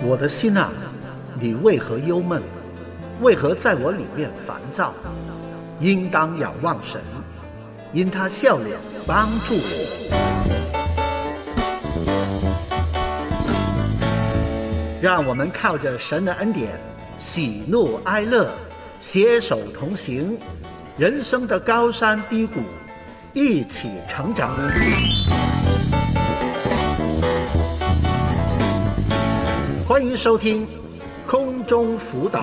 我的心啊，你为何忧闷？为何在我里面烦躁？应当仰望神，因他笑脸帮助我。让我们靠着神的恩典，喜怒哀乐，携手同行，人生的高山低谷，一起成长。欢迎收听空中辅导。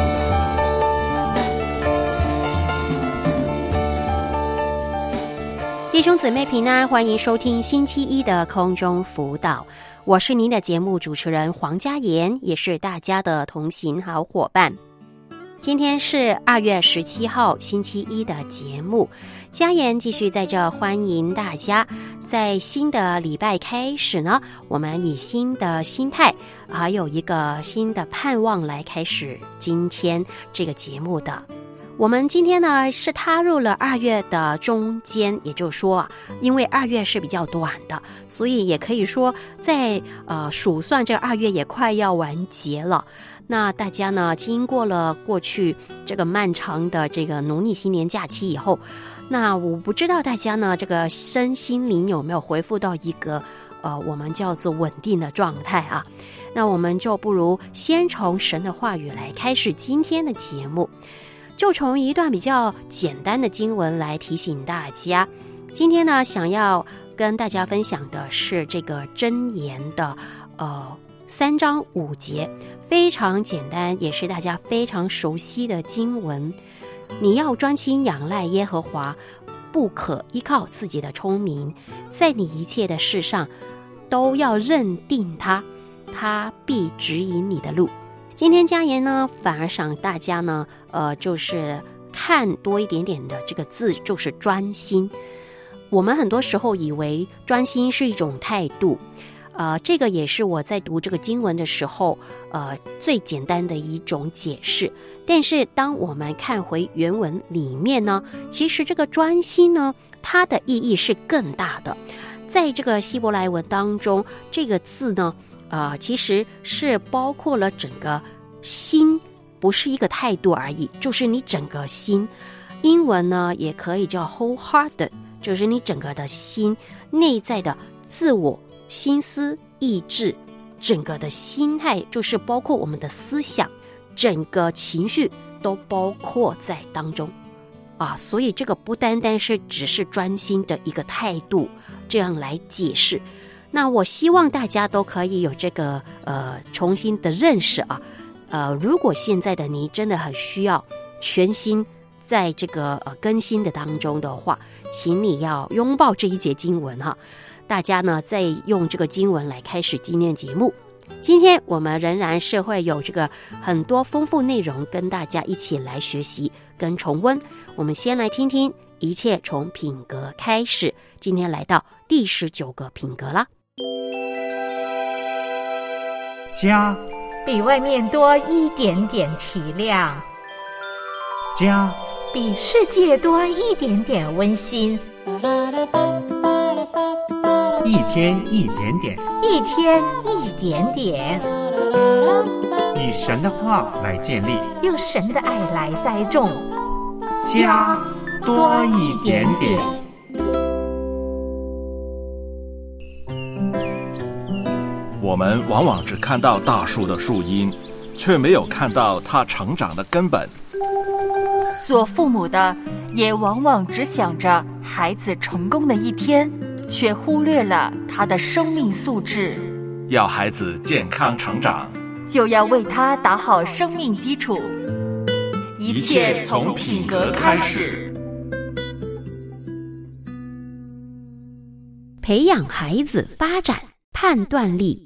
弟兄姊妹平安，欢迎收听星期一的空中辅导。我是您的节目主持人黄嘉妍，也是大家的同行好伙伴。今天是2月17号星期一的节目，嘉妍继续在这欢迎大家。在新的礼拜开始呢，我们以新的心态还有一个新的盼望来开始今天这个节目的。我们今天呢是踏入了2月的中间，也就是说因为2月是比较短的，所以也可以说在数算这个2月也快要完结了。那大家呢经过了过去这个漫长的这个农历新年假期以后，那我不知道大家呢这个身心灵有没有恢复到一个我们叫做稳定的状态啊。那我们就不如先从神的话语来开始今天的节目，就从一段比较简单的经文来提醒大家。今天呢想要跟大家分享的是这个箴言的3章5节，非常简单，也是大家非常熟悉的经文。你要专心仰赖耶和华，不可依靠自己的聪明，在你一切的事上都要认定他，他必指引你的路。今天嘉妍呢反而想大家呢就是看多一点点的这个字，就是专心。我们很多时候以为专心是一种态度，这个也是我在读这个经文的时候最简单的一种解释。但是当我们看回原文里面呢，其实这个专心呢它的意义是更大的。在这个希伯来文当中，这个字呢其实是包括了整个心，不是一个态度而已，就是你整个心。英文呢也可以叫 wholehearted， 就是你整个的心，内在的自我心思意志，整个的心态，就是包括我们的思想，整个情绪都包括在当中所以这个不单单是只是专心的一个态度这样来解释。那我希望大家都可以有这个重新的认识如果现在的你真的很需要全心在这个更新的当中的话，请你要拥抱这一节经文大家呢再用这个经文来开始今天节目。今天我们仍然是会有这个很多丰富内容跟大家一起来学习跟重温。我们先来听听一切从品格开始，今天来到第19个品格了。 家比外面多一点点体谅， 家比世界多一点点温馨， 一天一点点， 一天一点点， 以神的话来建立， 用神的爱来栽种， 家多一点点。 我们往往只看到大树的树荫，却没有看到它成长的根本。 做父母的也往往只想着孩子成功的一天，却忽略了他的生命素质。 要孩子健康成长， 就要为他打好生命基础。一切从品格开始。 培养孩子发展判断力。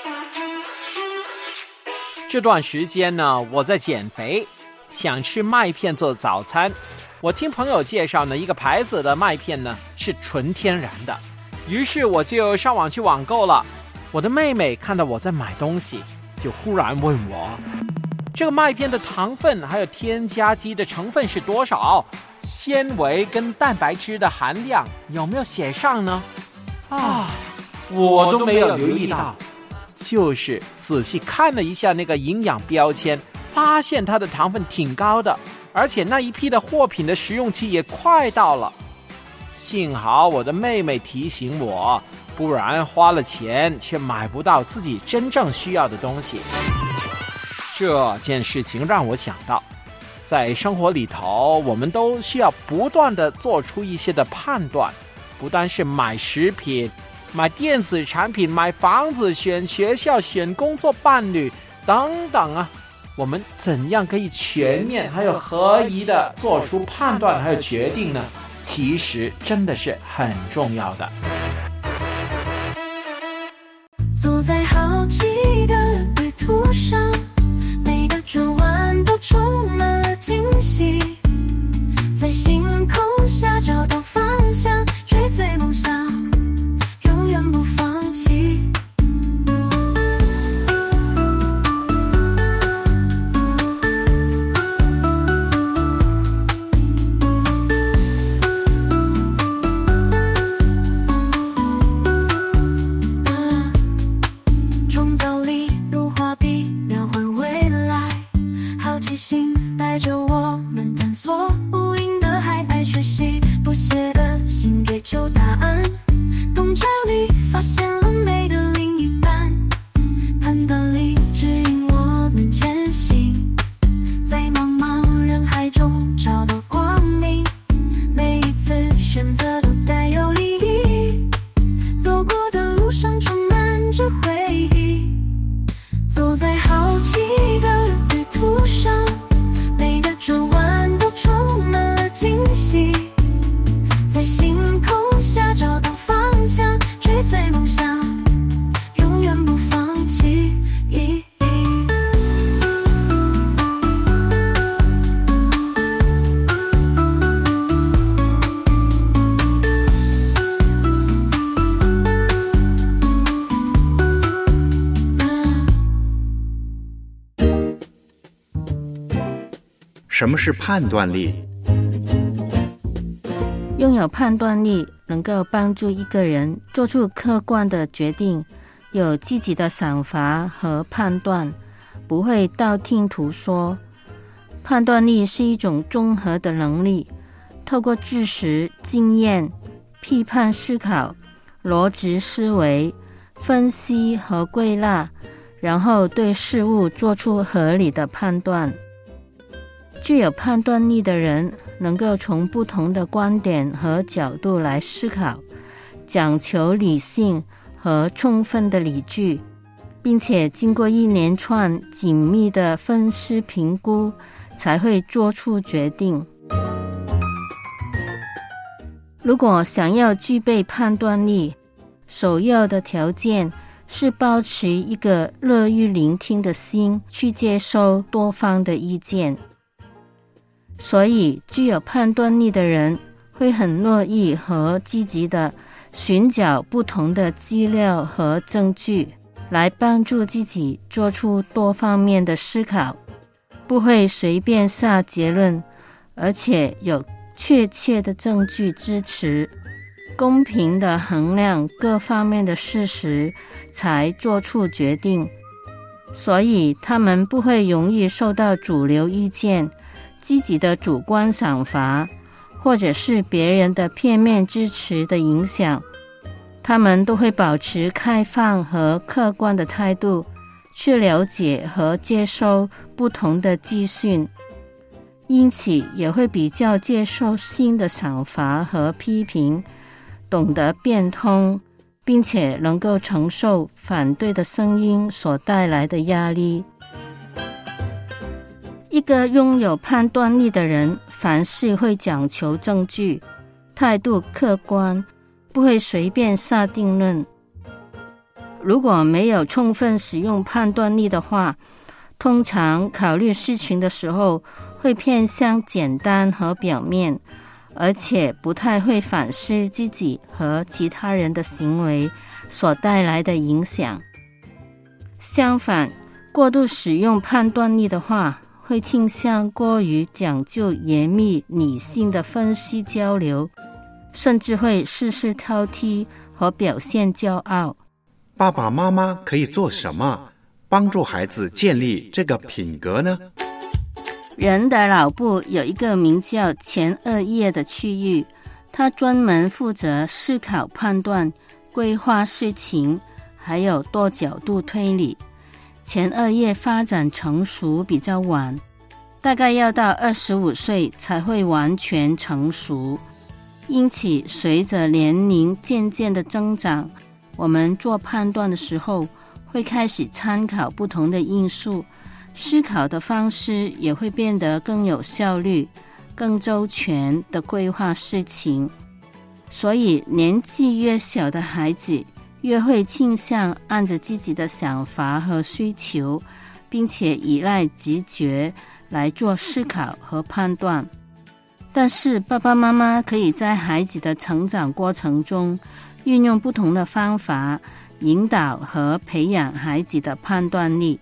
这段时间呢，我在减肥，想吃麦片做早餐。我听朋友介绍呢，一个牌子的麦片呢是纯天然的，于是我就上网去网购了。我的妹妹看到我在买东西，就忽然问我，这个麦片的糖分还有添加剂的成分是多少？纤维跟蛋白质的含量有没有写上呢？我都没有留意到。 就是仔细看了一下那个营养标签，发现它的糖分挺高的，而且那一批的货品的食用期也快到了。幸好我的妹妹提醒我，不然花了钱却买不到自己真正需要的东西。这件事情让我想到，在生活里头，我们都需要不断地做出一些的判断，不单是买食品、买电子产品、买房子、选学校、选工作伴侣等等啊，我们怎样可以全面还有合宜地做出判断还有决定呢？其实真的是很重要的。 走在好奇的旅途上，每个转弯都充满了惊喜，在星空下找到方向，追随梦想，永远不放弃。创造力如画笔，描绘未来，好奇心带着我们探索无垠的海，爱学习不懈的心，追求答案，洞察力发现了美的另一半，判断力指引我们前行，在茫茫人海中找到光明，每一次选择都带有意义，走过的路上充满着回忆，走在好奇的旅途上，每个转弯都充满了惊喜，在星空下找到方向，追随梦想，永远不放弃。 什么是判断力？ 拥有判断力能够帮助一个人做出客观的决定，有积极的想法和判断，不会道听途说。判断力是一种综合的能力，透过知识、经验、批判思考、逻辑思维、分析和归纳，然后对事物做出合理的判断。具有判断力的人能够从不同的观点和角度来思考，讲求理性和充分的理据，并且经过一连串紧密的分析评估，才会做出决定。如果想要具备判断力，首要的条件是保持一个乐于聆听的心，去接受多方的意见。所以具有判断力的人会很乐意和积极地寻找不同的资料和证据，来帮助自己做出多方面的思考，不会随便下结论，而且有确切的证据支持，公平地衡量各方面的事实才做出决定。所以他们不会容易受到主流意见、积极的主观想法，或者是别人的片面支持的影响。他们都会保持开放和客观的态度，去了解和接收不同的资讯，因此也会比较接受新的想法和批评，懂得变通，并且能够承受反对的声音所带来的压力。一个拥有判断力的人，凡事会讲求证据，态度客观，不会随便下定论。如果没有充分使用判断力的话，通常考虑事情的时候会偏向简单和表面，而且不太会反思自己和其他人的行为所带来的影响。相反，过度使用判断力的话，会倾向过于讲究严密理性的分析交流，甚至会事事挑剔和表现骄傲。 爸爸妈妈可以做什么帮助孩子建立这个品格呢？ 人的脑部有一个名叫前额叶的区域，它专门负责思考、判断、规划事情，还有多角度推理。前额叶发展成熟比较晚，大概要到25岁才会完全成熟。因此，随着年龄渐渐的增长，我们做判断的时候会开始参考不同的因素，思考的方式也会变得更有效率，更周全的规划事情。所以年纪越小的孩子越会倾向按着自己的想法和需求，并且依赖直觉来做思考和判断。但是爸爸妈妈可以在孩子的成长过程中运用不同的方法，引导和培养孩子的判断力。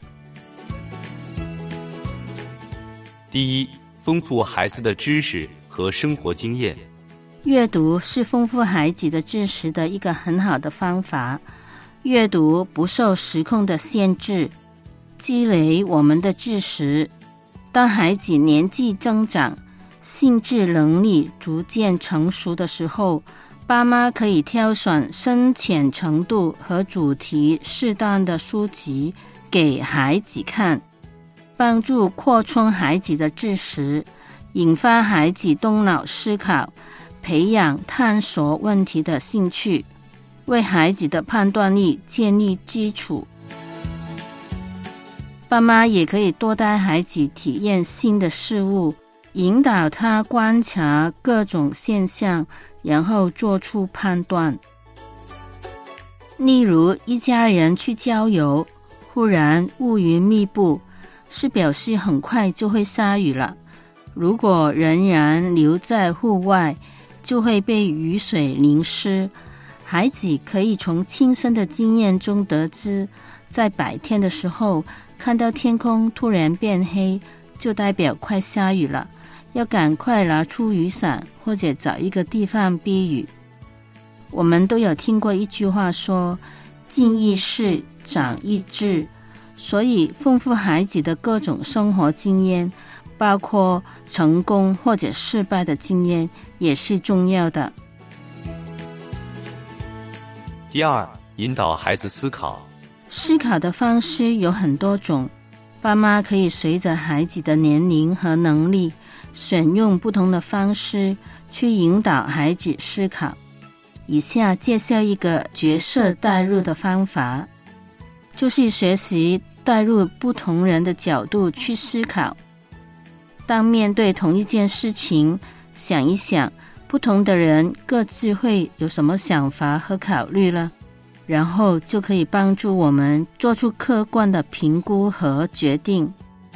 第一，丰富孩子的知识和生活经验。 阅读是丰富孩子的知识的一个很好的方法。阅读不受时空的限制，积累我们的知识。当孩子年纪增长，心智能力逐渐成熟的时候，爸妈可以挑选深浅程度和主题适当的书籍给孩子看，帮助扩充孩子的知识，引发孩子动脑思考，培养探索问题的兴趣，为孩子的判断力建立基础。爸妈也可以多带孩子体验新的事物，引导他观察各种现象，然后做出判断。例如，一家人去郊游，忽然乌云密布，是表示很快就会下雨了。如果仍然留在户外，就会被雨水淋湿。孩子可以从亲身的经验中得知，在白天的时候看到天空突然变黑，就代表快下雨了，要赶快拿出雨伞或者找一个地方避雨。我们都有听过一句话说，经一事长一智，所以丰富孩子的各种生活经验，包括成功或者失败的经验，也是重要的。 第二，引导孩子思考。 思考的方式有很多种，爸妈可以随着孩子的年龄和能力，选用不同的方式去引导孩子思考。以下介绍一个角色代入的方法，就是学习带入不同人的角度去思考。当面对同一件事情，想一想不同的人各自会有什么想法和考虑了，然后就可以帮助我们做出客观的评估和决定。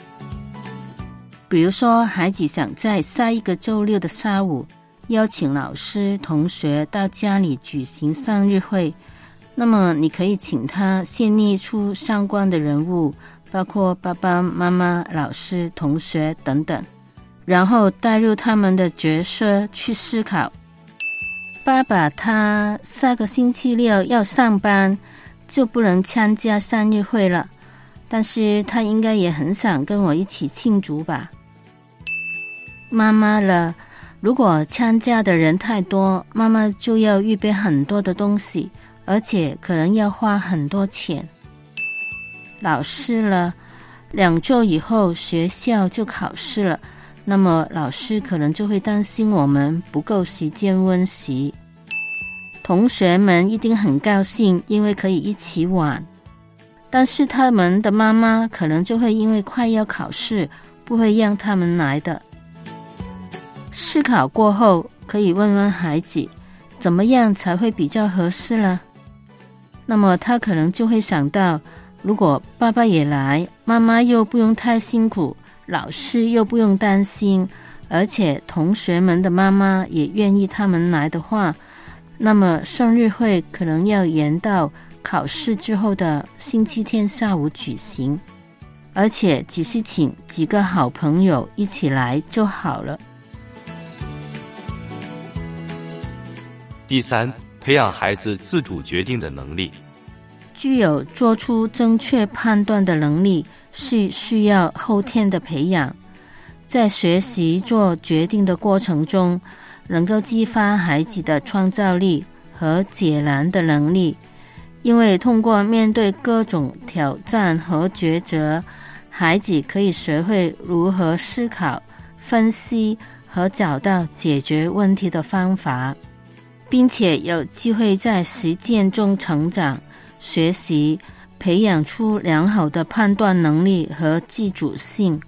比如说，孩子想在下一个周六的下午邀请老师、同学到家里举行生日会，那么你可以请他先列出相关的人物，包括爸爸妈妈、老师、同学等等，然后带入他们的角色去思考。爸爸他下个星期六要上班，就不能参加生日会了，但是他应该也很想跟我一起庆祝吧。妈妈了，如果参加的人太多，妈妈就要预备很多的东西，而且可能要花很多钱。老师了，2周以后学校就考试了，那么老师可能就会担心我们不够时间温习。同学们一定很高兴，因为可以一起玩，但是他们的妈妈可能就会因为快要考试，不会让他们来的。思考过后，可以问问孩子，怎么样才会比较合适了？那么他可能就会想到，如果爸爸也来，妈妈又不用太辛苦，老师又不用担心，而且同学们的妈妈也愿意他们来的话，那么生日会可能要延到考试之后的星期天下午举行，而且只是请几个好朋友一起来就好了。 第三，培养孩子自主决定的能力。 具有做出正确判断的能力是需要后天的培养。在学习做决定的过程中，能够激发孩子的创造力和解难的能力，因为通过面对各种挑战和抉择，孩子可以学会如何思考、分析和找到解决问题的方法，并且有机会在实践中成长、学习，培养出良好的判断能力和自主性。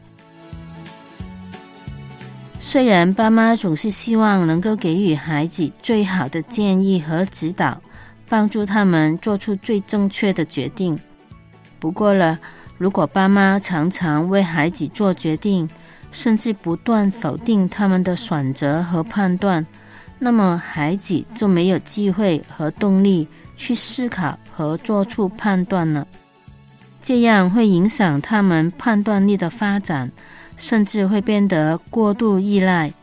虽然爸妈总是希望能够给予孩子最好的建议和指导，帮助他们做出最正确的决定，不过如果爸妈常常为孩子做决定，甚至不断否定他们的选择和判断，那么孩子就没有机会和动力去思考和做出判断了。这样会影响他们判断力的发展，甚至会变得过度依赖。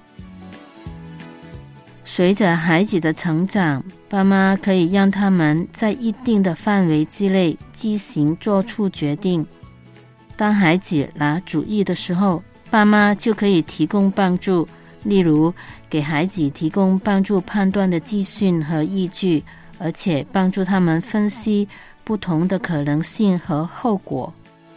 随着孩子的成长，爸妈可以让他们在一定的范围之内自行做出决定。当孩子拿主意的时候，爸妈就可以提供帮助，例如给孩子提供帮助判断的资讯和依据，而且帮助他们分析不同的可能性和后果。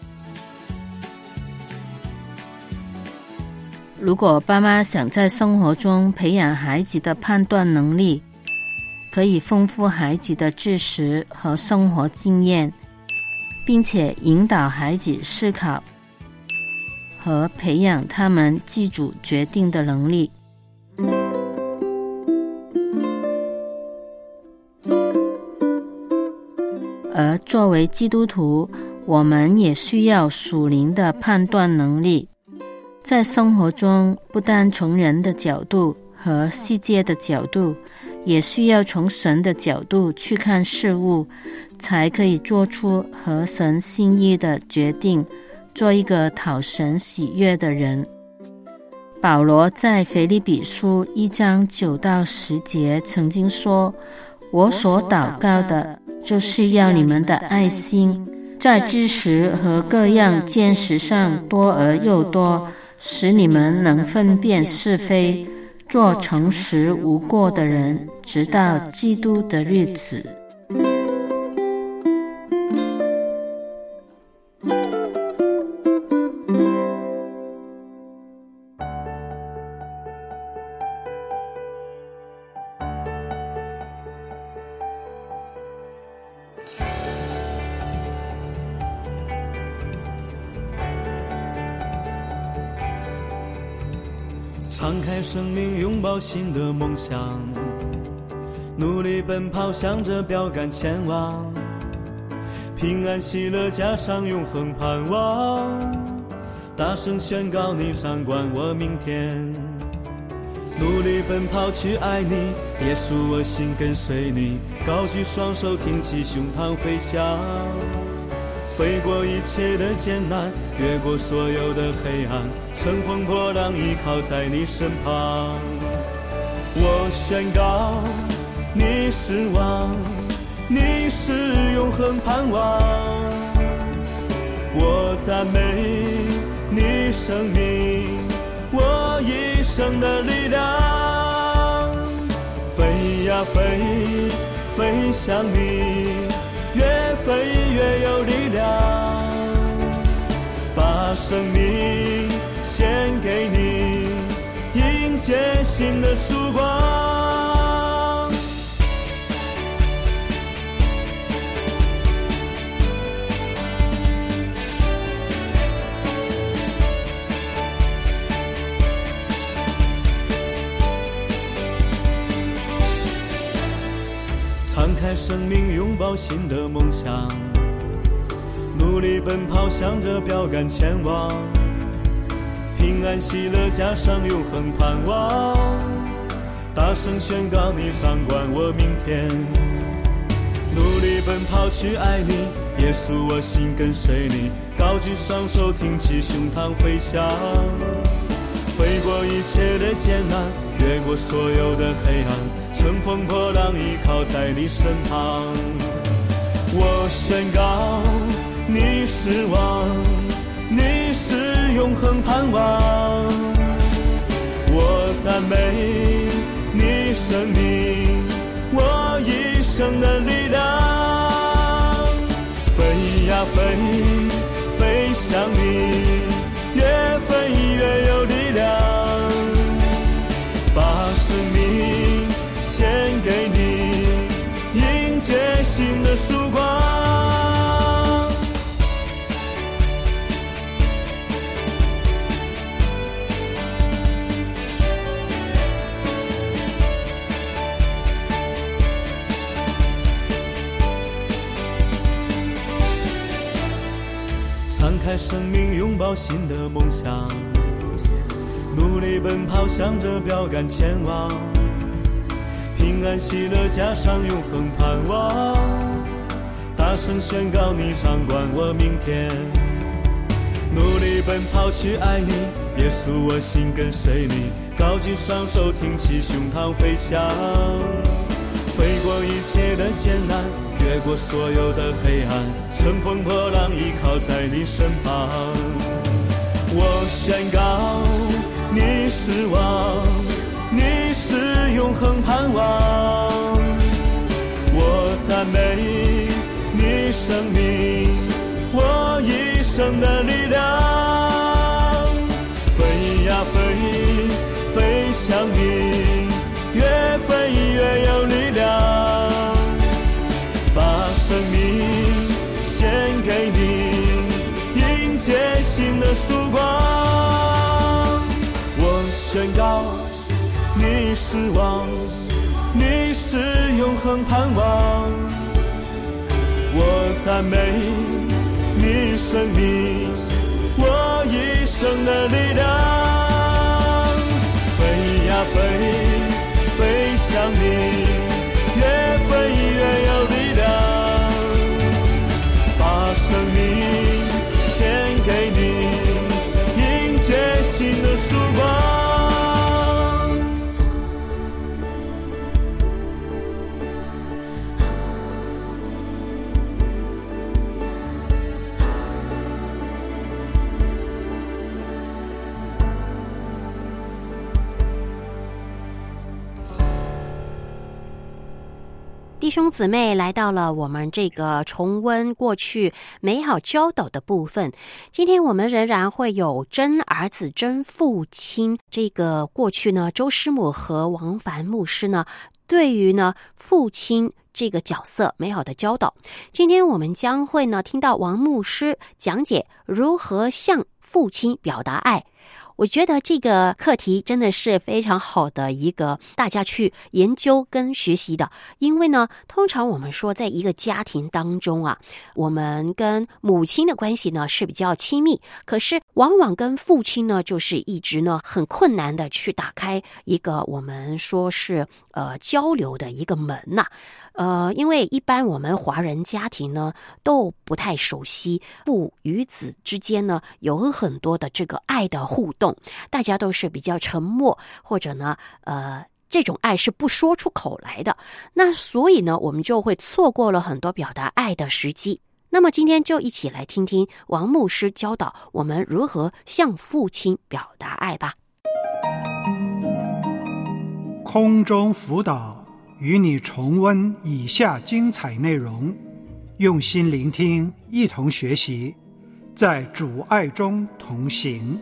如果爸妈想在生活中培养孩子的判断能力，可以丰富孩子的知识和生活经验，并且引导孩子思考和培养他们自主决定的能力。而作为基督徒，我们也需要属灵的判断能力。在生活中，不单从人的角度和世界的角度，也需要从神的角度去看事物，才可以做出合神心意的决定，做一个讨神喜悦的人。保罗在腓立比书1章9到10节曾经说，我所祷告的就是要你们的爱心在知识和各样见识上多而又多，使你们能分辨是非，做诚实无过的人，直到基督的日子。 敞开生命，拥抱新的梦想，努力奔跑，向着标杆前往，平安喜乐加上永恒盼望，大声宣告你掌管我明天，努力奔跑去爱你，耶稣我心跟随你，高举双手挺起胸膛飞翔，飞过一切的艰难，越过所有的黑暗，乘风破浪依靠在你身旁。我宣告你是王，你是永恒盼望，我赞美你生命，我一生的力量，飞呀飞，飞向你，越飞越有力量，把生命献给你，迎接新的曙光。敞开生命，拥抱新的梦想，努力奔跑，向着标杆前往，平安喜乐加上永恒盼望，大声宣告你掌管我明天，努力奔跑去爱你，耶稣我心跟随你，高举双手挺起胸膛飞翔，飞过一切的艰难，越过所有的黑暗，乘风破浪依靠在你身旁。 我宣告你是王，你是永恒盼望，我赞美你生命，我一生的力量，飞呀飞，飞向你，越飞越有力量，把生命献给你，迎接新的曙光。敞开生命，拥抱新的梦想，努力奔跑，向着标杆前往，平安喜乐加上永恒盼望，大声宣告你掌管我明天，努力奔跑去爱你，耶稣我心跟随你，高举双手挺起胸膛飞翔，飞过一切的艰难，越过所有的黑暗，乘风破浪依靠在你身旁。我宣告你是王，你是永恒盼望，我赞美你生命，我一生的力量，飞呀飞，飞向你，越飞越有力量，把生命献给你，迎接新的曙光。我宣告你是王，你是永恒盼望，我赞美你生命，我一生的力量，飞呀飞，飞向你，越飞越有力量，把生命献给你，迎接新的曙光。 弟兄姊妹，来到了我们这个重温过去美好教导的部分。今天我们仍然会有真儿子真父亲这个过去呢，周师母和王凡牧师呢对于呢父亲这个角色美好的教导。今天我们将会呢听到王牧师讲解如何向父亲表达爱。我觉得这个课题真的是非常好的一个大家去研究跟学习的，因为呢，通常我们说在一个家庭当中啊，我们跟母亲的关系呢是比较亲密，可是往往跟父亲呢就是一直呢很困难的去打开一个我们说是交流的一个门呐。因为一般我们华人家庭呢都不太熟悉父与子之间呢有很多的这个爱的互动，大家都是比较沉默，或者呢这种爱是不说出口来的，那所以呢我们就会错过了很多表达爱的时机。那么今天就一起来听听王牧师教导我们如何向父亲表达爱吧。 空中辅导与你重温以下精彩内容，用心聆听，一同学习，在主爱中同行。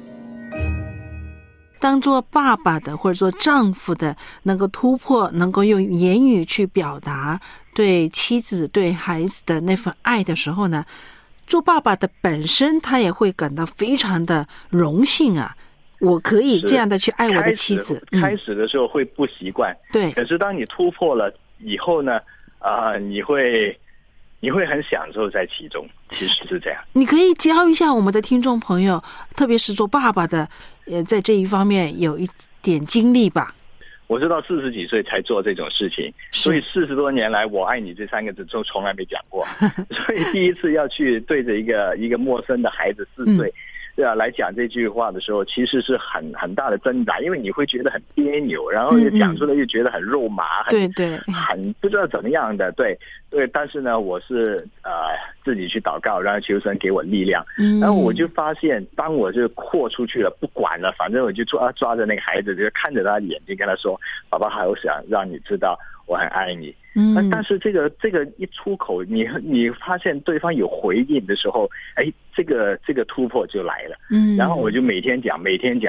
当做爸爸的或者做丈夫的，能够突破，能够用言语去表达对妻子对孩子的那份爱的时候呢，做爸爸的本身他也会感到非常的荣幸啊，我可以这样的去爱我的妻子。 开始的时候会不习惯， 对， 可是当你突破了以后呢，你会很享受在其中，其实是这样。 你可以教一下我们的听众朋友，特别是做爸爸的，在这一方面有一点经历吧。 我是到40几岁才做这种事情，所以40多年来我爱你这3个字都从来没讲过所以第一次要去对着一个陌生的孩子4岁来讲这句话的时候，其实是很大的挣扎，因为你会觉得很别扭，然后讲出来又觉得很肉麻， 对对， 很不知道怎么样的，对。但是呢，我是自己去祷告，然后求神给我力量，然后我就发现，当我就豁出去了，不管了，反正我就抓着那个孩子，就看着他的眼睛，跟他说：“爸爸，还有想让你知道我很爱你。”但是这个一出口，你发现对方有回应的时候，哎，这个突破就来了。然后我就每天讲，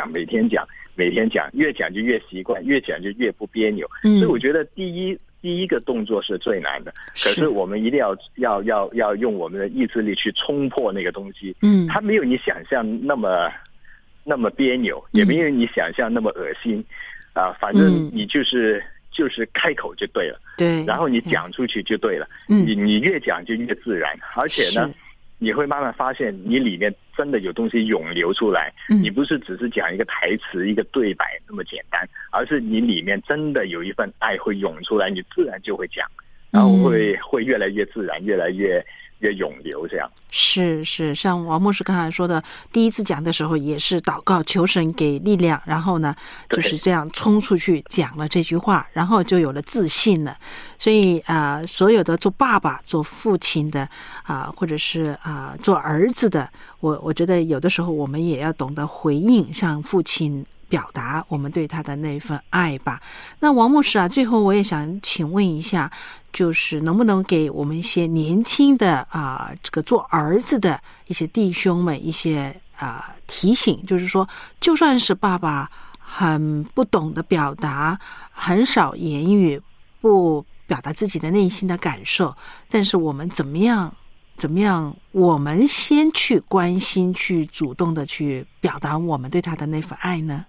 越讲就越习惯，越讲就越不别扭。所以我觉得第一个动作是最难的，可是我们一定要用我们的意志力去冲破那个东西。它没有你想象那么别扭，也没有你想象那么恶心反正你就是开口就对了， 对， 然后你讲出去就对了，你越讲就越自然，而且呢，你会慢慢发现你里面真的有东西涌流出来，你不是只是讲一个台词一个对白那么简单，而是你里面真的有一份爱会涌出来，你自然就会讲，然后会越来越自然，越来越涌流，这样。 是，像王牧师刚才说的，第一次讲的时候也是祷告求神给力量，然后呢就是这样冲出去讲了这句话，然后就有了自信了。所以所有的做爸爸做父亲的或者是做儿子的，我觉得有的时候我们也要懂得回应，向父亲表达我们对他的那份爱吧。那王牧师最后我也想请问一下，就是能不能给我们一些年轻的这个做儿子的一些弟兄们一些提醒，就是说就算是爸爸很不懂得表达，很少言语，不表达自己的内心的感受，但是我们怎么样我们先去关心，去主动的去表达我们对他的那份爱呢？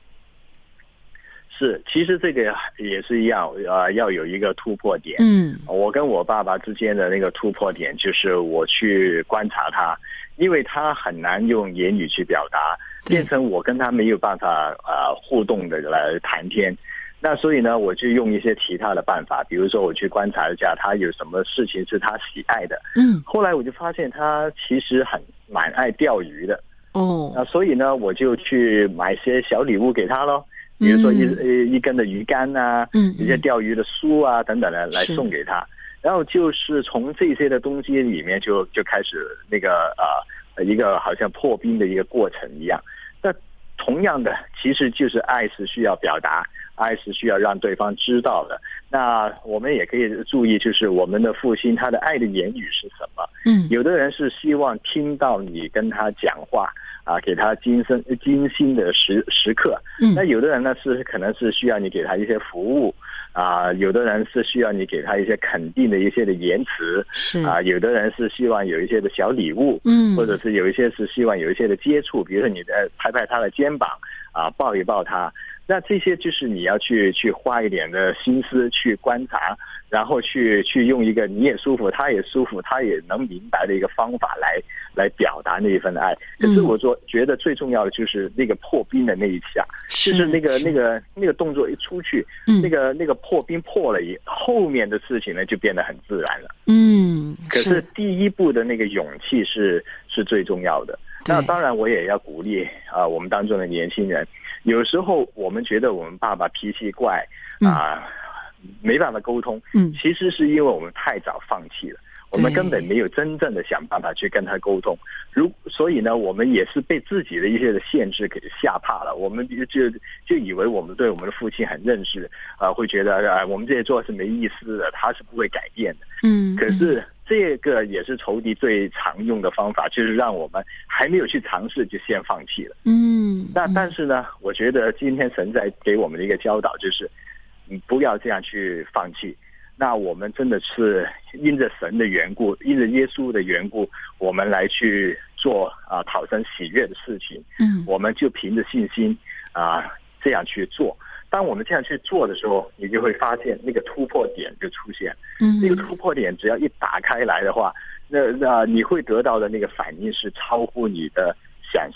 是，其实这个也是一样，要有一个突破点。我跟我爸爸之间的那个突破点，就是我去观察他，因为他很难用言语去表达，变成我跟他没有办法互动的来谈天。那所以呢，我就用一些其他的办法，比如说我去观察一下他有什么事情是他喜爱的。后来我就发现他其实蛮爱钓鱼的。所以呢，我就去买些小礼物给他咯。比如说一根的鱼竿一些钓鱼的书等等的来送给他，然后就是从这些的东西里面就开始那个一个好像破冰的一个过程一样。那同样的，其实就是爱是需要表达，爱是需要让对方知道的。那我们也可以注意，就是我们的父亲他的爱的言语是什么。有的人是希望听到你跟他讲话给他精心的时刻。那有的人呢可能是需要你给他一些服务有的人是需要你给他一些肯定的一些的言辞，有的人是希望有一些的小礼物，或者是有一些是希望有一些的接触，比如说你拍拍他的肩膀抱一抱他。那这些就是你要去花一点的心思去观察，然后去用一个你也舒服他也舒服他也能明白的一个方法来表达那一份爱。可是我觉得最重要的就是那个破冰的那一下，就是那个动作一出去，那个破冰破了后面的事情呢就变得很自然了。可是第一步的那个勇气是最重要的。那当然我也要鼓励我们当中的年轻人，有时候我们觉得我们爸爸脾气怪没办法沟通，其实是因为我们太早放弃了，我们根本没有真正的想办法去跟他沟通。所以呢，我们也是被自己的一些的限制给吓怕了，我们就以为我们对我们的父亲很认识会觉得我们这些做是没意思的，他是不会改变的。可是这个也是仇敌最常用的方法，就是让我们还没有去尝试就先放弃了。但是呢，我觉得今天神在给我们的一个教导就是不要这样去放弃。那我们真的是因着神的缘故，因着耶稣的缘故，我们来去做讨神喜悦的事情。我们就凭着信心这样去做。当我们这样去做的时候，你就会发现那个突破点就出现。那个突破点只要一打开来的话，那你会得到的那个反应是超乎你的想象的。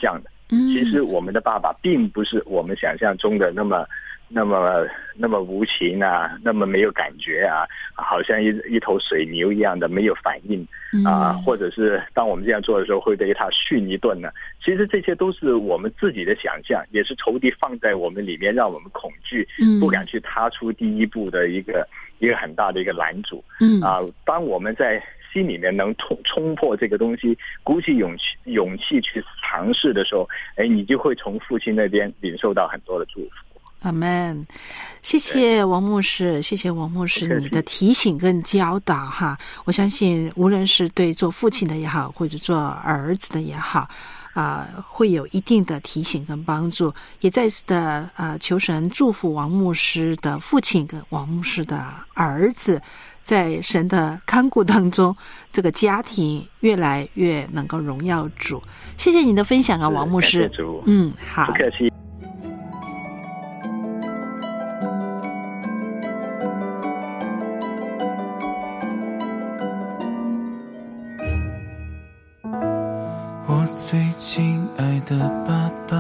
其实我们的爸爸并不是我们想象中的那么无情啊，那么没有感觉啊，好像一头水牛一样的没有反应啊，或者是当我们这样做的时候会被他训一顿呢。其实这些都是我们自己的想象，也是仇敌放在我们里面，让我们恐惧，不敢去踏出第一步的一个很大的一个拦阻。当我们在心里面能冲破这个东西，鼓起勇气去尝试的时候，你就会从父亲那边领受到很多的祝福。 阿们，谢谢王牧师，谢谢王牧师你的提醒跟教导哈。我相信无论是对做父亲的也好，或者做儿子的也好，会有一定的提醒跟帮助。也再次的求神祝福王牧师的父亲跟王牧师的儿子，在神的看顾当中，这个家庭越来越能够荣耀主。谢谢你的分享啊，王牧师。好， 不客气。 我最亲爱的爸爸，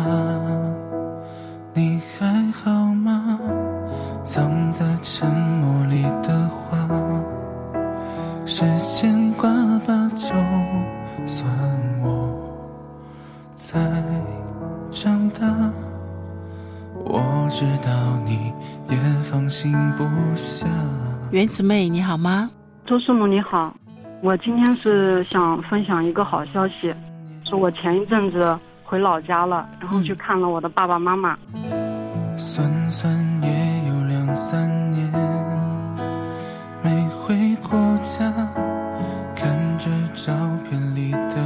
你还好吗？藏在沉默里的话，是牵挂吧，就算我再长大，我知道你也放心不下。 原子妹你好吗？ 周师母你好，我今天是想分享一个好消息，是我前一阵子回老家了，然后去看了我的爸爸妈妈。 算算也有2-3年没回过家，看着照片里的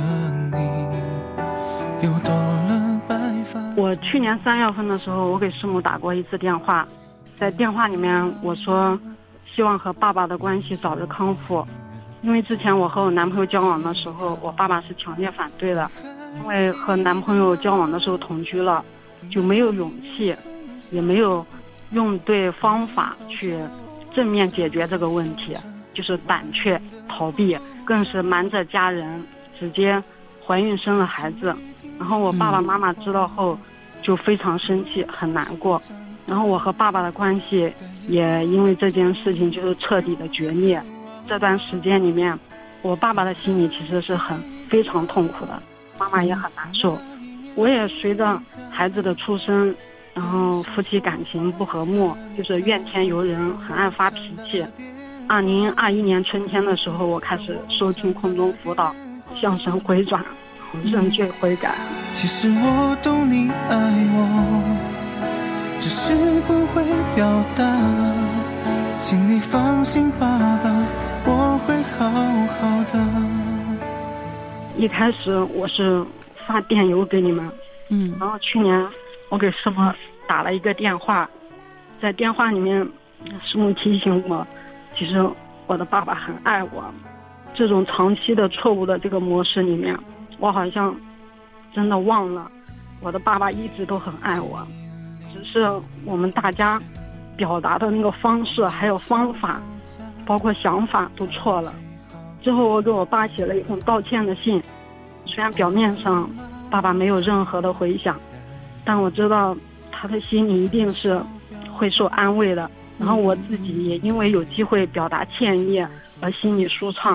你又多了白发。 我去年3月份的时候，我给师母打过一次电话，在电话里面我说希望和爸爸的关系早日康复，因为之前我和我男朋友交往的时候，我爸爸是强烈反对的，因为和男朋友交往的时候同居了，就没有勇气，也没有用对方法去正面解决这个问题，就是胆怯逃避，更是瞒着家人直接怀孕生了孩子。然后我爸爸妈妈知道后就非常生气，很难过，然后我和爸爸的关系也因为这件事情就是彻底的决裂。这段时间里面，我爸爸的心里其实是非常痛苦的，妈妈也很难受。我也随着孩子的出生，然后夫妻感情不和睦，就是怨天尤人，很爱发脾气。2021年春天的时候，我开始收听空中辅导，向神回转，认罪悔改。 其实我懂你爱我，只是不会表达，请你放心爸爸，我会好好的。 一开始我是发电邮给你们，然后去年我给师母打了一个电话，在电话里面师母提醒我，其实我的爸爸很爱我。这种长期的错误的这个模式里面，我好像真的忘了我的爸爸一直都很爱我，只是我们大家表达的那个方式还有方法包括想法都错了。之后我给我爸写了一封道歉的信，虽然表面上爸爸没有任何的回响，但我知道他的心里一定是会受安慰的，然后我自己也因为有机会表达歉意而心里舒畅。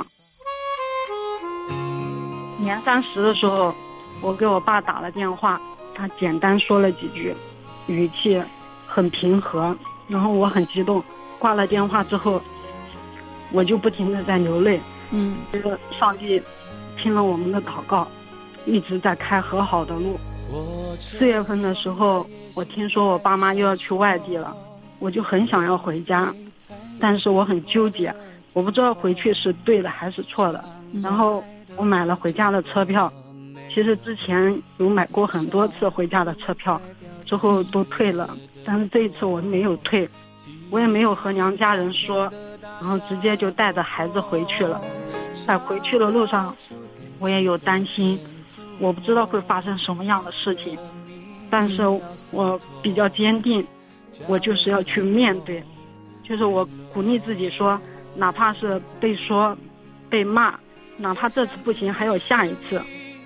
年30的时候，我给我爸打了电话，他简单说了几句，语气很平和，然后我很激动。挂了电话之后，我就不停地在流泪。这个上帝听了我们的祷告，一直在开和好的路。4月份的时候，我听说我爸妈又要去外地了，我就很想要回家，但是我很纠结，我不知道回去是对的还是错的。然后我买了回家的车票，其实之前有买过很多次回家的车票，之后都退了，但是这一次我没有退，我也没有和娘家人说，然后直接就带着孩子回去了。在回去的路上，我也有担心，我不知道会发生什么样的事情，但是我比较坚定，我就是要去面对，就是我鼓励自己说，哪怕是被说被骂，哪怕这次不行还有下一次。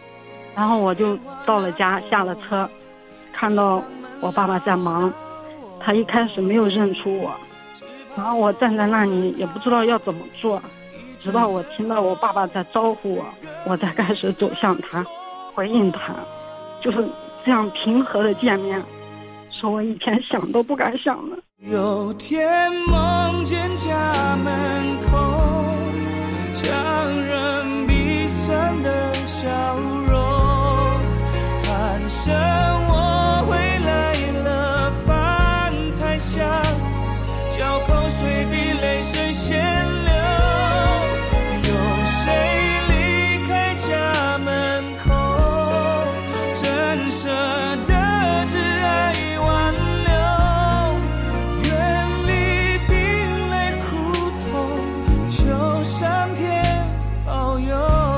然后我就到了家，下了车，看到我爸爸在忙，他一开始没有认出我，然后我站在那里也不知道要怎么做，直到我听到我爸爸在招呼我，我才开始走向他，回应他，就是这样平和的见面，是我以前想都不敢想的。 有天梦见家门口强忍鼻酸的笑容，喊声我回来了，饭菜香，嚼口水比泪水先流。有谁离开家门口，真舍得只爱挽留，远离冰泪苦痛，求上天保佑。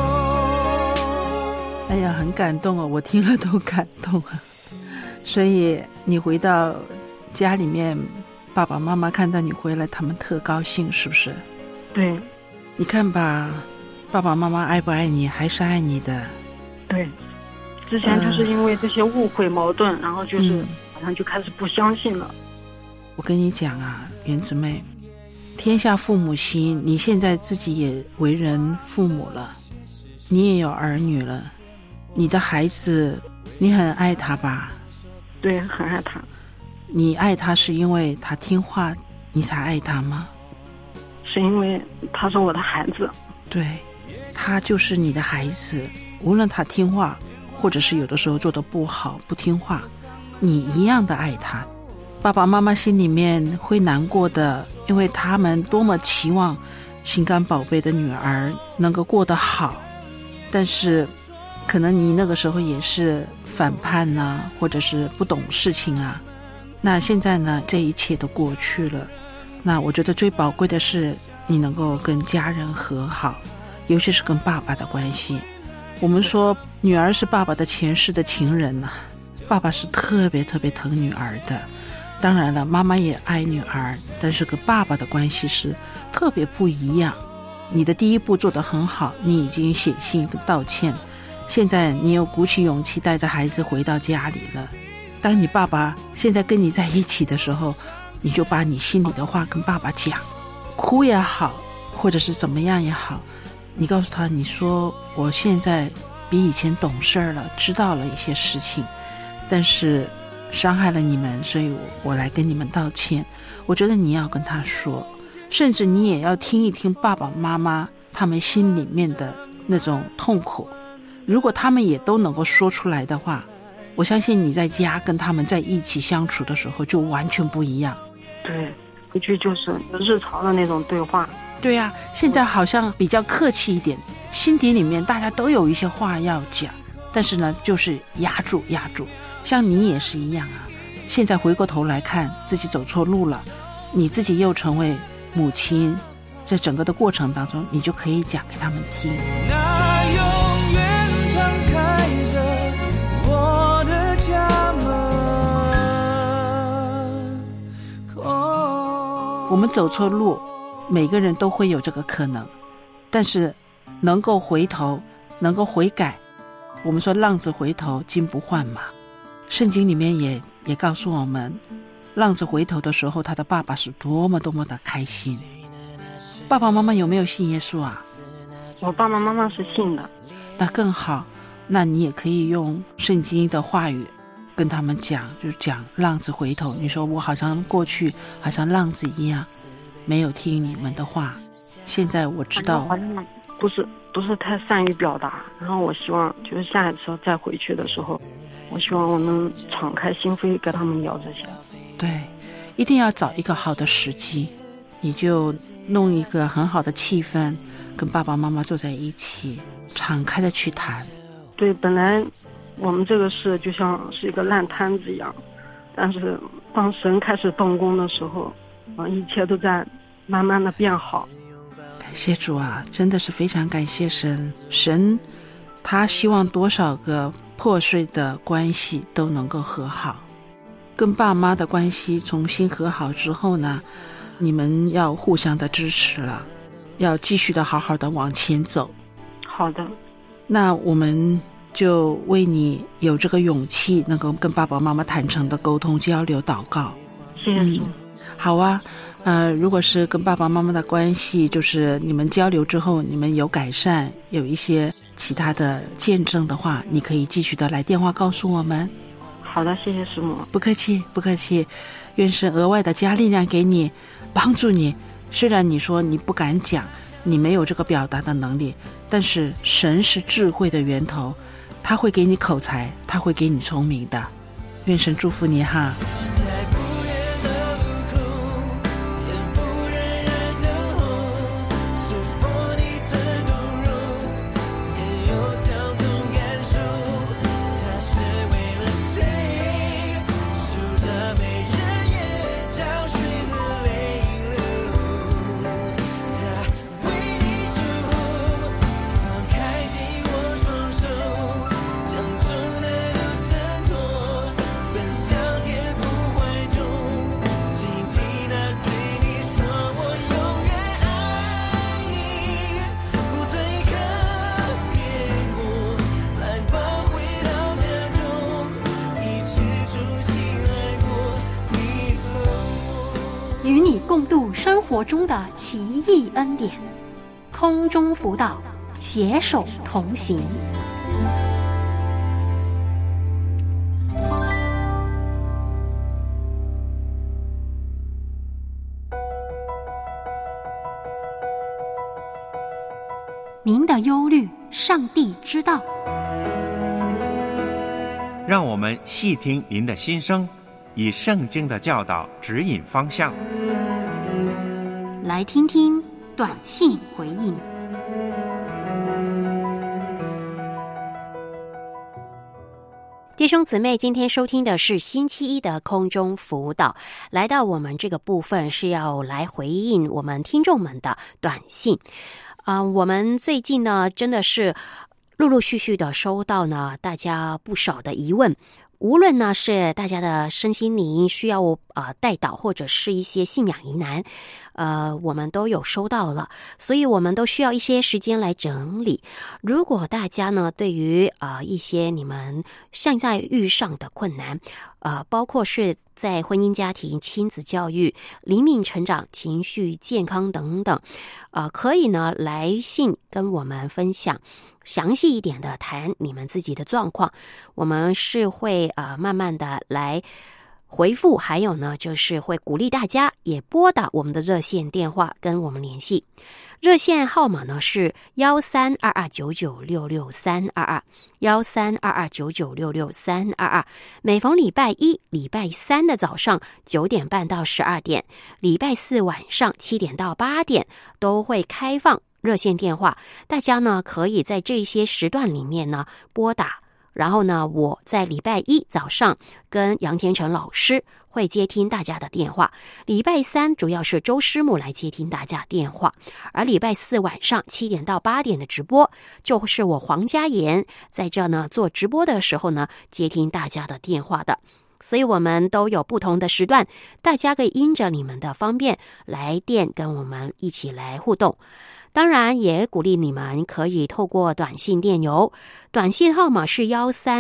哎呀，很感动哦，我听了都感动啊。所以你回到家里面，爸爸妈妈看到你回来，他们特高兴，是不是？ 对。 你看吧，爸爸妈妈爱不爱你，还是爱你的。 对，之前就是因为这些误会矛盾，然后就是好像就开始不相信了。 我跟你讲啊，原子妹，天下父母心，你现在自己也为人父母了，你也有儿女了，你的孩子你很爱他吧？ 对，很爱他。 你爱他是因为他听话你才爱他吗？ 是因为他是我的孩子。 对，他就是你的孩子，无论他听话或者是有的时候做得不好不听话，你一样的爱他。爸爸妈妈心里面会难过的，因为他们多么期望心肝宝贝的女儿能够过得好，但是可能你那个时候也是反叛啊，或者是不懂事情啊。那现在呢，这一切都过去了，那我觉得最宝贵的是你能够跟家人和好，尤其是跟爸爸的关系。我们说女儿是爸爸的前世的情人啊，爸爸是特别特别疼女儿的。当然了，妈妈也爱女儿，但是跟爸爸的关系是特别不一样。你的第一步做得很好，你已经写信道歉，现在你又鼓起勇气带着孩子回到家里了。当你爸爸现在跟你在一起的时候，你就把你心里的话跟爸爸讲，哭也好，或者是怎么样也好，你告诉他，你说我现在比以前懂事了，知道了一些事情，但是伤害了你们，所以我来跟你们道歉。我觉得你要跟他说，甚至你也要听一听爸爸妈妈他们心里面的那种痛苦。如果他们也都能够说出来的话，我相信你在家跟他们在一起相处的时候就完全不一样。 对，回去就是日常的那种对话。 对啊，现在好像比较客气一点，心底里面大家都有一些话要讲，但是呢就是压住。像你也是一样啊，现在回过头来看自己走错路了，你自己又成为母亲，在整个的过程当中你就可以讲给他们听。 那永远敞开着我的家门。 我们走错路，每个人都会有这个可能，但是能够回头，能够悔改，我们说浪子回头金不换嘛。圣经里面也告诉我们，浪子回头的时候，他的爸爸是多么多么的开心。爸爸妈妈有没有信耶稣啊？ 我爸爸妈妈是信的。 那更好，那你也可以用圣经的话语跟他们讲，就讲浪子回头。你说我好像过去好像浪子一样，没有听你们的话，现在我知道不是太善于表达，然后我希望就是下一次再回去的时候，我希望我能敞开心扉跟他们聊这些。 对，一定要找一个好的时机，你就弄一个很好的气氛，跟爸爸妈妈坐在一起，敞开的去谈。 对，本来我们这个事就像是一个烂摊子一样，但是当神开始动工的时候，一切都在慢慢的变好。 感谢主啊，真的是非常感谢神。神他希望多少个破碎的关系都能够和好。跟爸妈的关系重新和好之后呢，你们要互相的支持了，要继续的好好的往前走。 好的。 那我们就为你有这个勇气能够跟爸爸妈妈坦诚的沟通交流祷告。 谢谢主。 好啊，如果是跟爸爸妈妈的关系，就是你们交流之后你们有改善，有一些其他的见证的话，你可以继续的来电话告诉我们。 好的，谢谢师母。 不客气不客气，愿神额外的加力量给你，帮助你。虽然你说你不敢讲，你没有这个表达的能力，但是神是智慧的源头，他会给你口才，他会给你聪明的。愿神祝福你哈。 与你共度生活中的奇异恩典，空中辅导，携手同行。您的忧虑，上帝知道。 让我们细听您的心声，以圣经的教导指引方向。 来听听短信回应。弟兄姊妹，今天收听的是星期一的空中辅导，来到我们这个部分是要来回应我们听众们的短信。我们最近呢，真的是陆陆续续的收到呢大家不少的疑问，无论呢是大家的身心灵需要代祷，或者是一些信仰疑难，我们都有收到了，所以我们都需要一些时间来整理。如果大家呢对于一些你们现在遇上的困难，包括是在婚姻家庭、亲子教育、灵命成长、情绪健康等等，可以呢来信跟我们分享，详细一点的谈你们自己的状况，我们是会慢慢的来回复，还有呢就是会鼓励大家也拨打我们的热线电话跟我们联系。热线号码呢是1322996322，1322996322。每逢礼拜一、礼拜三的早上9点半到12点，礼拜四晚上7点到8点都会开放热线电话，大家呢可以在这些时段里面呢拨打，然后呢我在礼拜一早上跟杨天成老师会接听大家的电话，礼拜三主要是周师母来接听大家电话，而礼拜四晚上7点到8点的直播就是我黄家妍在这呢做直播的时候呢接听大家的电话的。所以我们都有不同的时段，大家可以因着你们的方便来电跟我们一起来互动。当然也鼓励你们可以透过短信电邮，短信号码是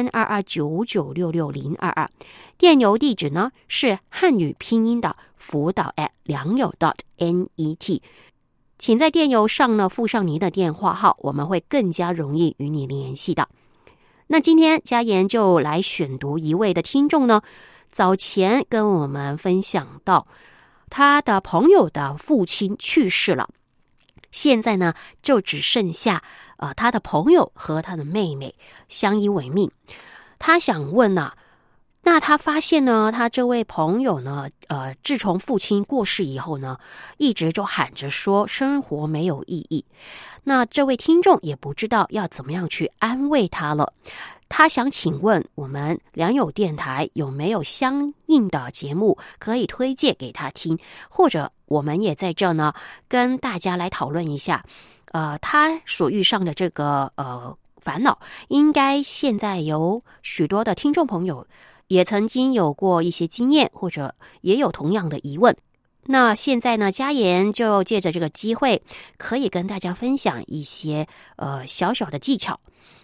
132299660022，电邮地址呢是汉语拼音的辅导@良友.net， 请在电邮上呢附上您的电话号，我们会更加容易与你联系的。那今天嘉妍就来选读一位的听众呢，早前跟我们分享到他的朋友的父亲去世了，现在呢就只剩下他的朋友和他的妹妹相依为命。他想问呢，那他发现呢他这位朋友呢自从父亲过世以后呢，一直就喊着说生活没有意义。那这位听众也不知道要怎么样去安慰他了。他想请问我们良友电台有没有相应的节目可以推荐给他听，或者我们也在这呢跟大家来讨论一下他所遇上的这个烦恼，应该现在有许多的听众朋友也曾经有过一些经验，或者也有同样的疑问。那现在呢，嘉妍就借着这个机会可以跟大家分享一些小小的技巧，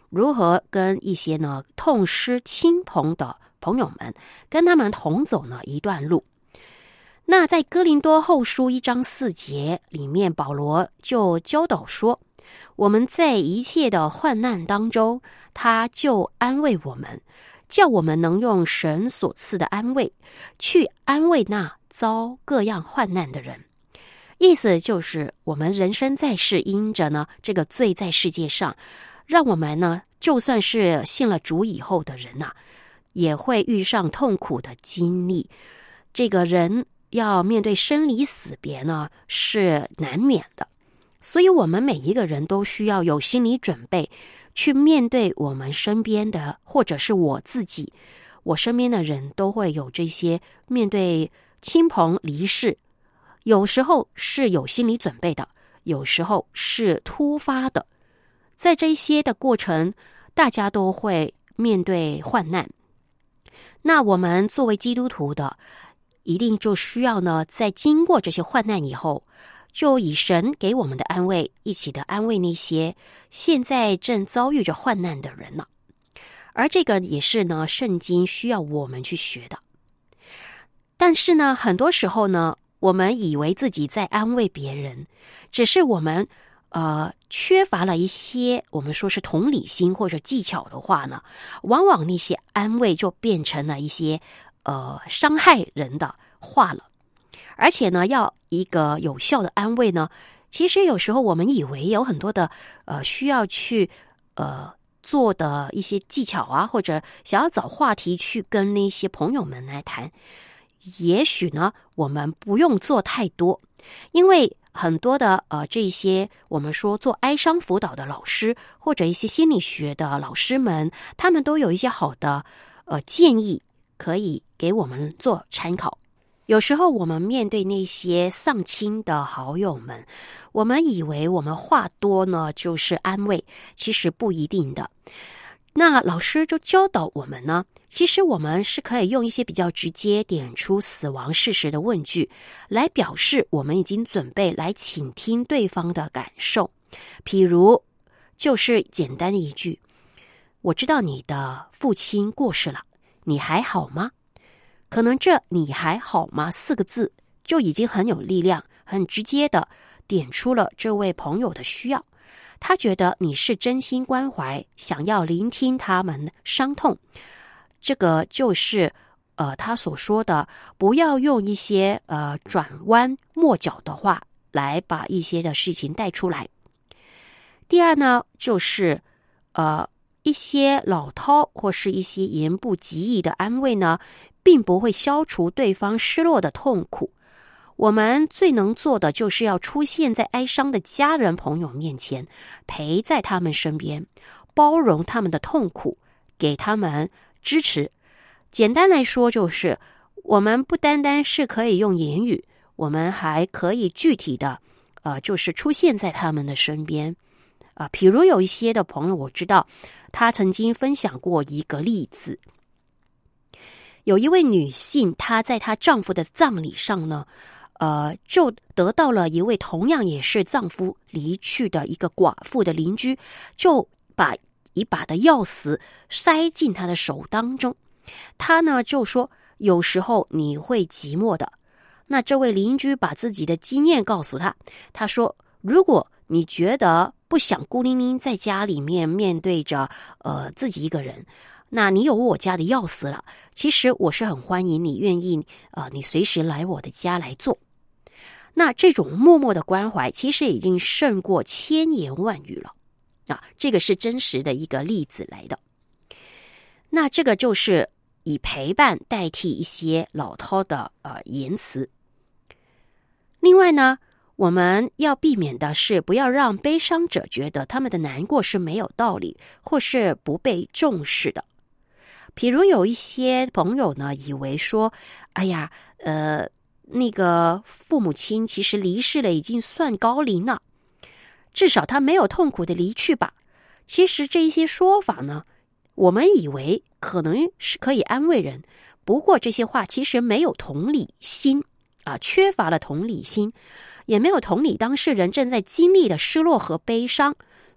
如何跟一些呢痛失亲朋的朋友们，跟他们同走呢一段路。那在哥林多后书1章4节里面，保罗就教导说，我们在一切的患难当中，他就安慰我们，叫我们能用神所赐的安慰去安慰那遭各样患难的人。意思就是我们人生在世，因着呢这个罪在世界上，让我们呢就算是信了主以后的人啊，也会遇上痛苦的经历。这个人要面对生离死别呢是难免的，所以我们每一个人都需要有心理准备，去面对我们身边的，或者是我自己，我身边的人都会有这些面对亲朋离世，有时候是有心理准备的，有时候是突发的。在这些的过程，大家都会面对患难。那我们作为基督徒的，一定就需要呢，在经过这些患难以后，就以神给我们的安慰，一起的安慰那些现在正遭遇着患难的人呢。而这个也是呢，圣经需要我们去学的。但是呢，很多时候呢，我们以为自己在安慰别人，只是我们缺乏了一些我们说是同理心或者技巧的话呢，往往那些安慰就变成了一些伤害人的话了。而且呢，要一个有效的安慰呢，其实有时候我们以为有很多的需要去做的一些技巧啊，或者想要找话题去跟那些朋友们来谈，也许呢我们不用做太多，因为很多的这些我们说做哀伤辅导的老师，或者一些心理学的老师们，他们都有一些好的建议可以给我们做参考。有时候我们面对那些丧亲的好友们，我们以为我们话多呢就是安慰，其实不一定的。那老师就教导我们呢，其实我们是可以用一些比较直接点出死亡事实的问句，来表示我们已经准备来倾听对方的感受。譬如就是简单的一句，我知道你的父亲过世了，你还好吗？可能这你还好吗4个字就已经很有力量，很直接的点出了这位朋友的需要。他觉得你是真心关怀，想要聆听他们伤痛。这个就是他所说的，不要用一些转弯抹角的话来把一些的事情带出来。第二呢，就是一些老套或是一些言不及义的安慰呢，并不会消除对方失落的痛苦。我们最能做的就是要出现在哀伤的家人朋友面前，陪在他们身边，包容他们的痛苦，给他们支持。简单来说，就是我们不单单是可以用言语，我们还可以具体的就是出现在他们的身边。比如有一些的朋友，我知道他曾经分享过一个例子，有一位女性，她在她丈夫的葬礼上呢，就得到了一位同样也是丈夫离去的一个寡妇的邻居，就把一把的钥匙塞进她的手当中。她呢就说，有时候你会寂寞的。那这位邻居把自己的经验告诉她，她说，如果你觉得不想孤零零在家里面对着自己一个人，那你有我家的钥匙了，其实我是很欢迎你愿意你随时来我的家来做。那这种默默的关怀其实已经胜过千言万语了这个是真实的一个例子来的。那这个就是以陪伴代替一些老套的言辞。另外呢，我们要避免的是不要让悲伤者觉得他们的难过是没有道理或是不被重视的。比如有一些朋友呢，以为说，哎呀，那个父母亲其实离世了，已经算高龄了，至少他没有痛苦的离去吧。其实这一些说法呢，我们以为可能是可以安慰人，不过这些话其实没有同理心缺乏了同理心，也没有同理当事人正在经历的失落和悲伤。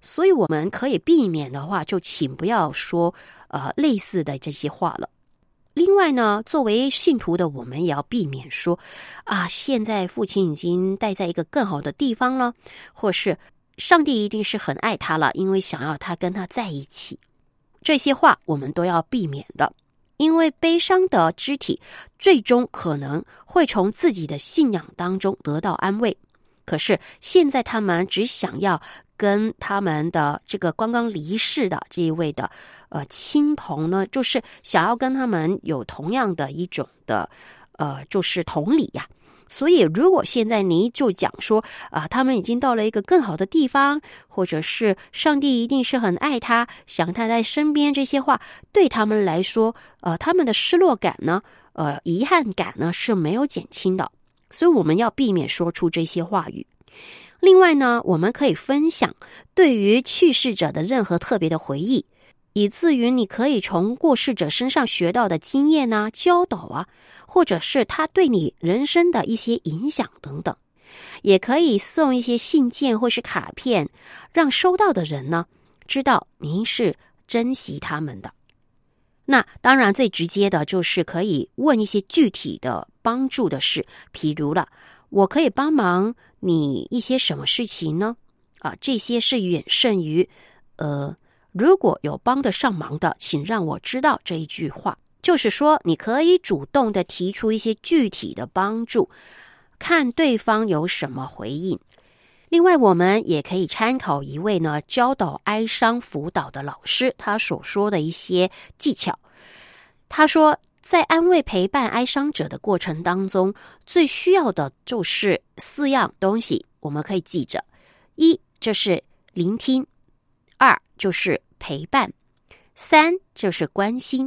所以我们可以避免的话，就请不要说类似的这些话了。另外呢，作为信徒的我们也要避免说现在父亲已经待在一个更好的地方了，或是上帝一定是很爱他了，因为想要他跟他在一起。这些话我们都要避免的，因为悲伤的肢体最终可能会从自己的信仰当中得到安慰，可是现在他们只想要跟他们的这个刚刚离世的这一位的亲朋呢，就是想要跟他们有同样的一种的就是同理呀。所以如果现在你就讲说他们已经到了一个更好的地方，或者是上帝一定是很爱他，想他在身边，这些话对他们来说他们的失落感呢遗憾感呢是没有减轻的，所以我们要避免说出这些话语。另外呢，我们可以分享对于去世者的任何特别的回忆，以至于你可以从过世者身上学到的经验啊、教导啊，或者是他对你人生的一些影响等等。也可以送一些信件或是卡片，让收到的人呢知道您是珍惜他们的。那当然最直接的就是可以问一些具体的帮助的事，譬如了，我可以帮忙你一些什么事情呢？这些是远胜于如果有帮得上忙的，请让我知道这一句话。就是说你可以主动的提出一些具体的帮助，看对方有什么回应。另外我们也可以参考一位呢教导哀伤辅导的老师，他所说的一些技巧。他说在安慰陪伴哀伤者的过程当中，最需要的就是4样东西，我们可以记着。1就是聆听，2就是陪伴，3就是关心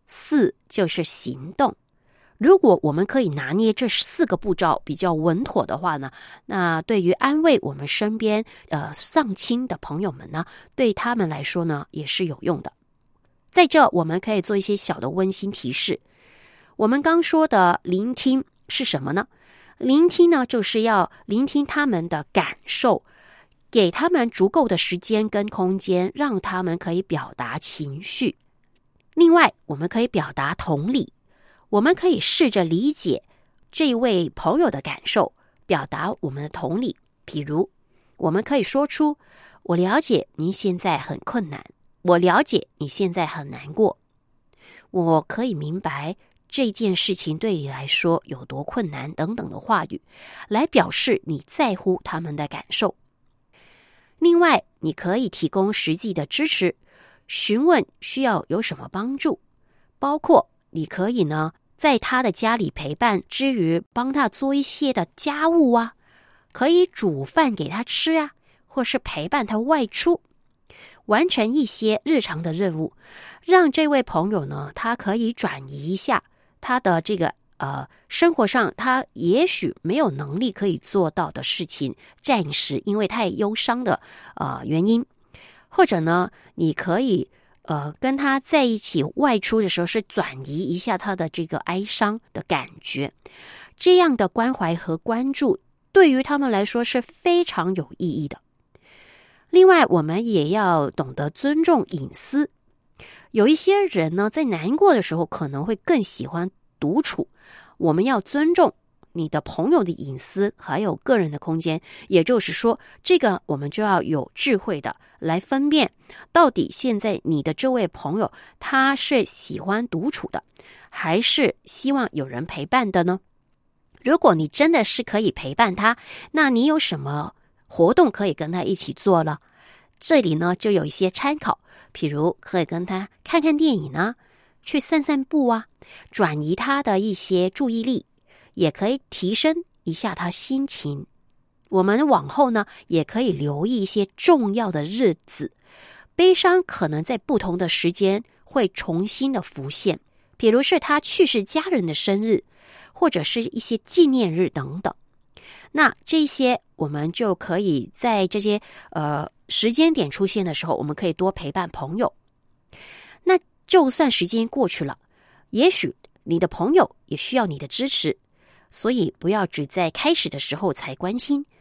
，4就是行动。如果我们可以拿捏这4个步骤比较稳妥的话呢，那对于安慰我们身边丧亲的朋友们呢，对他们来说呢也是有用的。在这我们可以做一些小的温馨提示。我们刚说的聆听是什么呢？聆听呢就是要聆听他们的感受，给他们足够的时间跟空间，让他们可以表达情绪。另外我们可以表达同理，我们可以试着理解这位朋友的感受，表达我们的同理。比如我们可以说出，我了解您现在很困难，我了解你现在很难过，我可以明白这件事情对你来说有多困难等等的话语，来表示你在乎他们的感受。另外你可以提供实际的支持，询问需要有什么帮助，包括你可以呢在他的家里陪伴之余，帮他做一些的家务啊，可以煮饭给他吃啊，或是陪伴他外出，完成一些日常的任务，让这位朋友呢他可以转移一下他的这个生活上他也许没有能力可以做到的事情，暂时因为太忧伤的原因。或者呢你可以跟他在一起外出的时候是转移一下他的这个哀伤的感觉，这样的关怀和关注对于他们来说是非常有意义的。另外我们也要懂得尊重隐私，有一些人呢在难过的时候可能会更喜欢独处，我们要尊重你的朋友的隐私还有个人的空间，也就是说这个我们就要有智慧的来分辨，到底现在你的这位朋友他是喜欢独处的，还是希望有人陪伴的呢？如果你真的是可以陪伴他，那你有什么活动可以跟他一起做了？这里呢就有一些参考，譬如可以跟他看看电影啊，去散散步啊，转移他的一些注意力，也可以提升一下他心情。我们往后呢也可以留意一些重要的日子，悲伤可能在不同的时间会重新的浮现，比如是他去世家人的生日，或者是一些纪念日等等。那这些我们就可以在这些时间点出现的时候，我们可以多陪伴朋友。那就算时间过去了，也许你的朋友也需要你的支持，所以不要只在开始的时候才关心，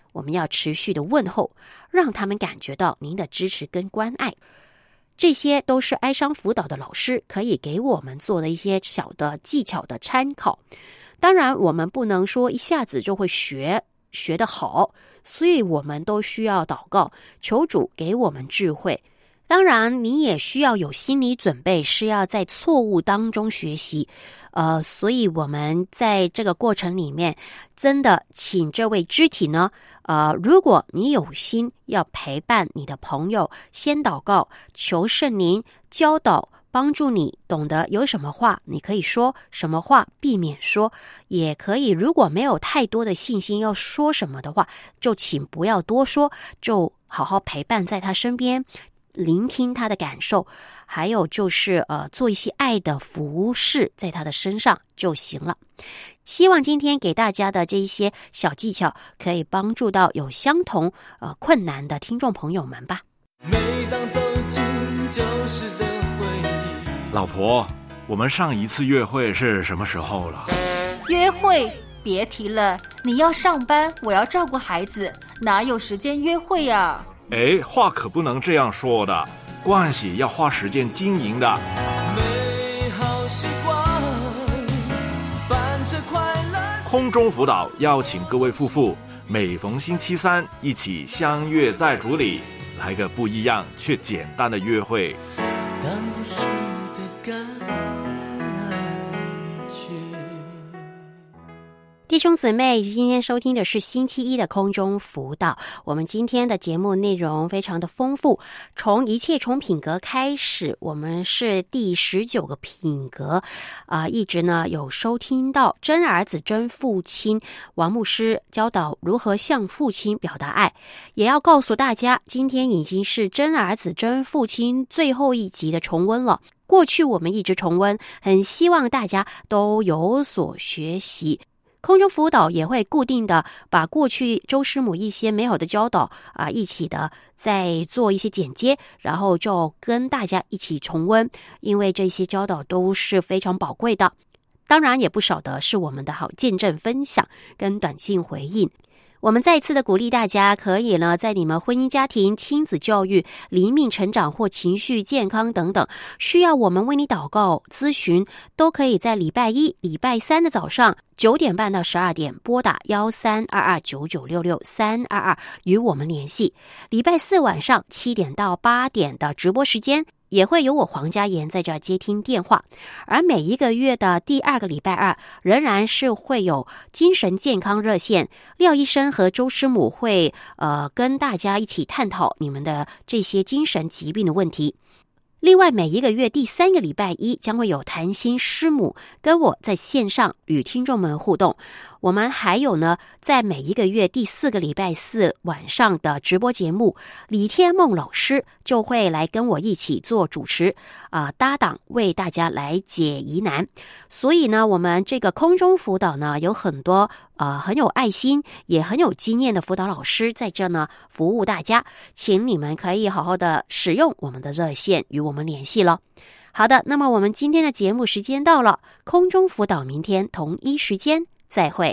我们要持续的问候，让他们感觉到您的支持跟关爱。这些都是哀伤辅导的老师可以给我们做的一些小的技巧的参考。当然我们不能说一下子就会学得好，所以我们都需要祷告，求主给我们智慧。当然你也需要有心理准备，是要在错误当中学习。所以我们在这个过程里面，真的请这位肢体呢，如果你有心要陪伴你的朋友，先祷告，求圣灵教导帮助你懂得有什么话你可以说，什么话避免说，也可以如果没有太多的信心要说什么的话，就请不要多说，就好好陪伴在他身边，聆听他的感受，还有就是做一些爱的服侍在他的身上就行了。希望今天给大家的这一些小技巧可以帮助到有相同困难的听众朋友们吧。 每当走进旧时的回忆。 老婆，我们上一次约会是什么时候了？ 约会别提了，你要上班，我要照顾孩子，哪有时间约会啊？ 话可不能这样说的，关系要花时间经营的。 美好习惯伴着快乐。 空中辅导邀请各位夫妇每逢星期三一起相约在主里，来个不一样却简单的约会。 但不是的感觉。 弟兄姊妹，今天收听的是星期一的空中辅导。我们今天的节目内容非常的丰富，从一切从品格开始，我们是第19个品格一直呢有收听到真儿子真父亲王牧师教导如何向父亲表达爱，也要告诉大家今天已经是真儿子真父亲最后一集的重温了。过去我们一直重温，很希望大家都有所学习。空中辅导也会固定的把过去周师母一些美好的教导一起的再做一些剪接，然后就跟大家一起重温，因为这些教导都是非常宝贵的。当然也不少的是我们的好见证分享跟短信回应。我们再一次的鼓励大家，可以呢在你们婚姻家庭、亲子教育、灵命成长或情绪健康等等需要我们为你祷告咨询，都可以在礼拜一、礼拜三的早上9点半到12点拨打13229966-322与我们联系。礼拜四晚上7点到8点的直播时间也会有我黄家妍在这接听电话，而每一个月的第2个礼拜二仍然是会有精神健康热线，廖医生和周师母会跟大家一起探讨你们的这些精神疾病的问题。另外每一个月第3个礼拜一将会有谈心师母跟我在线上与听众们互动。我们还有呢，在每一个月第4个礼拜四晚上的直播节目，李天梦老师就会来跟我一起做主持搭档为大家来解疑难。所以呢，我们这个空中辅导呢，有很多很有爱心也很有经验的辅导老师在这呢服务大家，请你们可以好好的使用我们的热线与我们联系了。好的，那么我们今天的节目时间到了，空中辅导明天同一时间再会。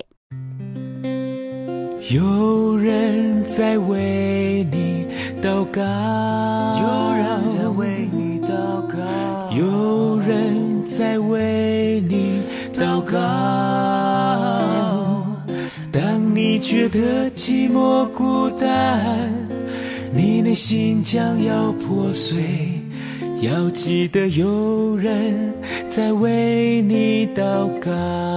有人在为你祷告，有人在为你祷告，有人在为你祷告。当你觉得寂寞孤单，你内心将要破碎，要记得有人在为你祷告。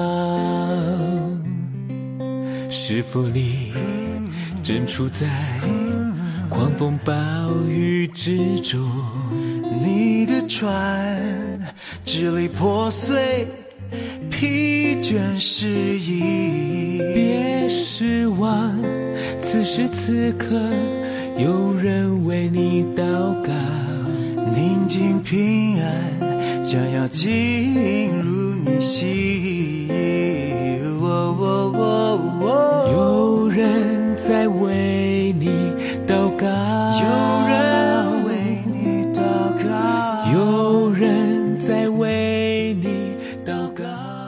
是否你正处在狂风暴雨之中？你的船支离破碎，疲倦失意。别失望，此时此刻有人为你祷告。宁静平安将要进入你心。有人在为你祷告，有人为你祷告，有人在为你祷告。